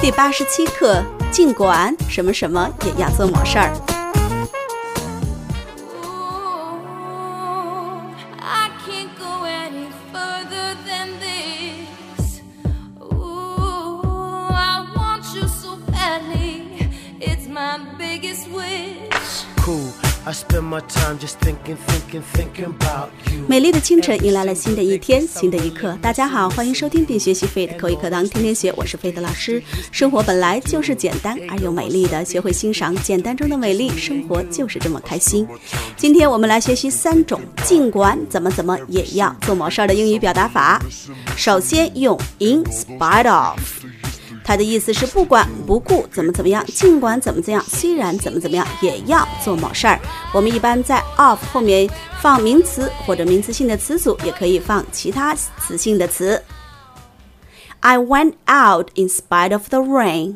第87课，尽管什么什么也要做某事儿。美丽的清晨迎来了新的一天，新的一刻。大家好，欢迎收听并学习 Faith 口语课堂，天天学，我是 Faith 老师。生活本来就是简单而又美丽的，学会欣赏简单中的美丽，生活就是这么开心。今天我们来学习3种尽管怎么怎么也要做某事儿的英语表达法。首先用 in spite of，它的意思是不管不顾怎么样，尽管怎么样，虽然怎么样，也要做某事儿。我们一般在 of 后面放名词或者名词性的词组，也可以放其他词性的词。I went out in spite of the rain.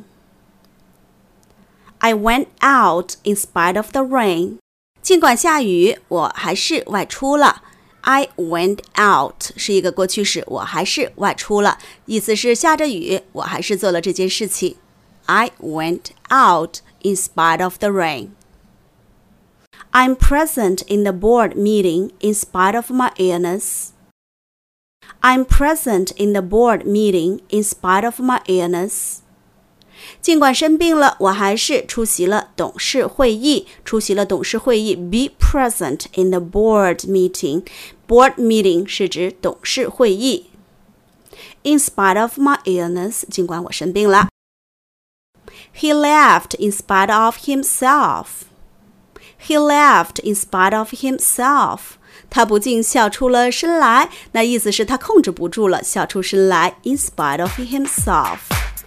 I went out in spite of the rain. 尽管下雨，我还是外出了。I went out 是一个过去式，我还是外出了，意思是下着雨，我还是做了这件事情。I went out in spite of the rain. I'm present in the board meeting in spite of my illness. I'm present in the board meeting in spite of my illness. 尽管生病了，我还是出席了董事会议。Be present in the board meeting. Board meeting 是指董事会议。In spite of my illness， 尽管我生病了。He laughed in spite of himself. He laughed in spite of himself. 他不禁笑出了声来，那意思是他控制不住了，笑出声来。In spite of himself。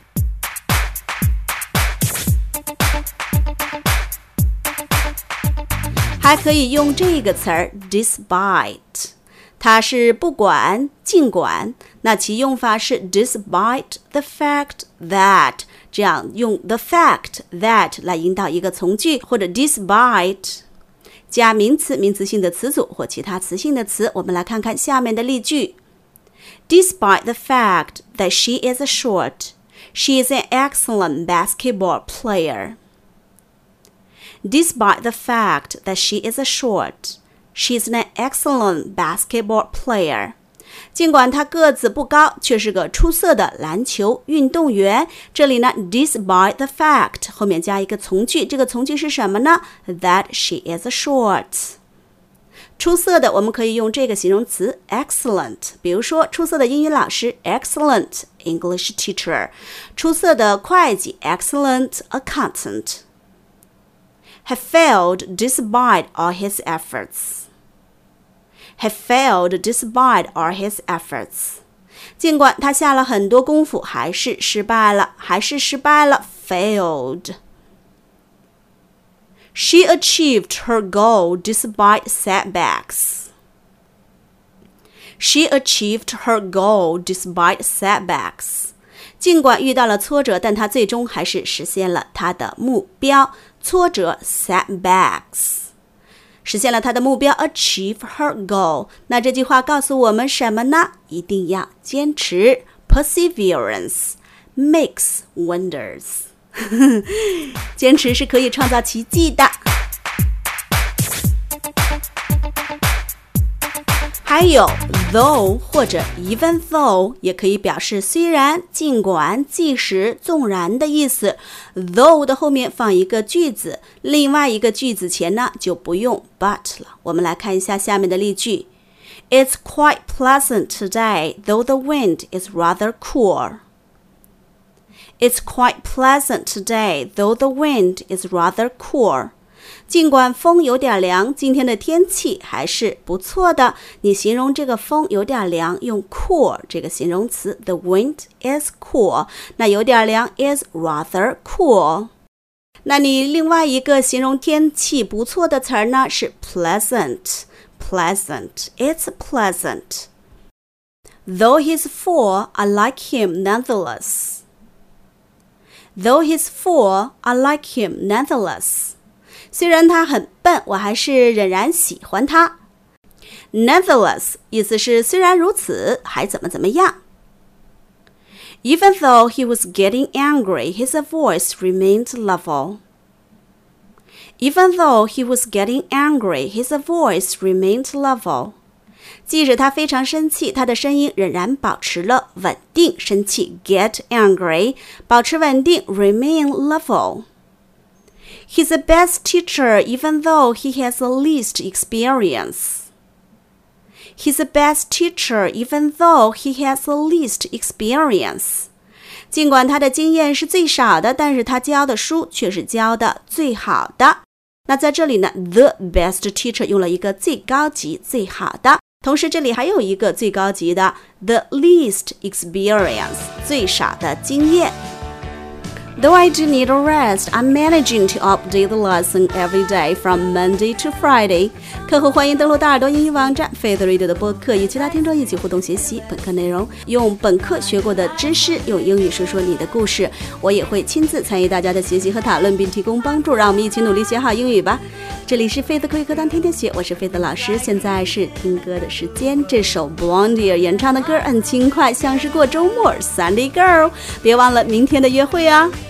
还可以用这个词儿 despite， 它是不管尽管，那其用法是 despite the fact that， 这样用 the fact that 来引导一个从句，或者 despite 加名词名词性的词组或其他词性的词。我们来看看下面的例句。 Despite the fact that she is short, she is an excellent basketball player.Despite the fact that she is short, she is an excellent basketball player. 尽管她个子不高，却是个出色的篮球运动员。这里呢 despite the fact 后面加一个从句，这个从句是什么呢？ That she is short. 出色的我们可以用这个形容词 excellent， 比如说出色的英语老师 excellent English teacher， 出色的会计 excellent accountant.Have failed despite all his efforts. Have failed despite all his efforts. 尽管他下了很多功夫，还是失败了。Failed. She achieved her goal despite setbacks. She achieved her goal despite setbacks.尽管遇到了挫折，但他最终还是实现了他的目标。挫折 setbacks， 实现了他的目标 achieve her goal。 那这句话告诉我们什么呢？一定要坚持 perseverance makes wonders 坚持是可以创造奇迹的。还有 though 或者 even though 也可以表示虽然、尽管、即使、纵然的意思。 though 的后面放一个句子，另外一个句子前呢就不用 but 了。我们来看一下下面的例句。 It's quite pleasant today, though the wind is rather cool. It's quite pleasant today, though the wind is rather cool.尽管风有点凉，今天的天气还是不错的。你形容这个风有点凉，用 cool 这个形容词 The wind is cool。 那有点凉 is rather cool。 那你另外一个形容天气不错的词儿呢是 pleasant。 Pleasant, it's pleasant. Though he's full, I like him nonetheless. Though he's full, I like him nonetheless.虽然他很笨，我还是仍然喜欢他。Nonetheless 意思是虽然如此，还怎么样。 Even though he was getting angry, his voice remained level. Even though he was getting angry, his voice remained level. 即使他非常生气，他的声音仍然保持了稳定。生气 get angry， 保持稳定 remain level. He's the best teacher even though he has the least experience. He's the best teacher even though he has the least experience. 尽管他的经验是最少的，但是他教的书却是教的最好的。那在这里呢 the best teacher 用了一个最高级最好的，同时这里还有一个最高级的 the least experience 最少的经验。Though I do need a rest, I'm managing to update the lesson every day from Monday to Friday. 客户欢迎登录大耳朵英语网站 Faith Radio 的播客，与其他听众一起互动学习本课内容，用本课学过的知识用英语说说你的故事。我也会亲自参与大家的学习和讨论，并提供帮助，让我们一起努力学好英语吧。这里是 Faith 口语课堂天天学，我是 Faith 老师。现在是听歌的时间，这首 Blondie 演唱的歌很轻快，像是过周末 Sunday Girl。别忘了明天的约会啊。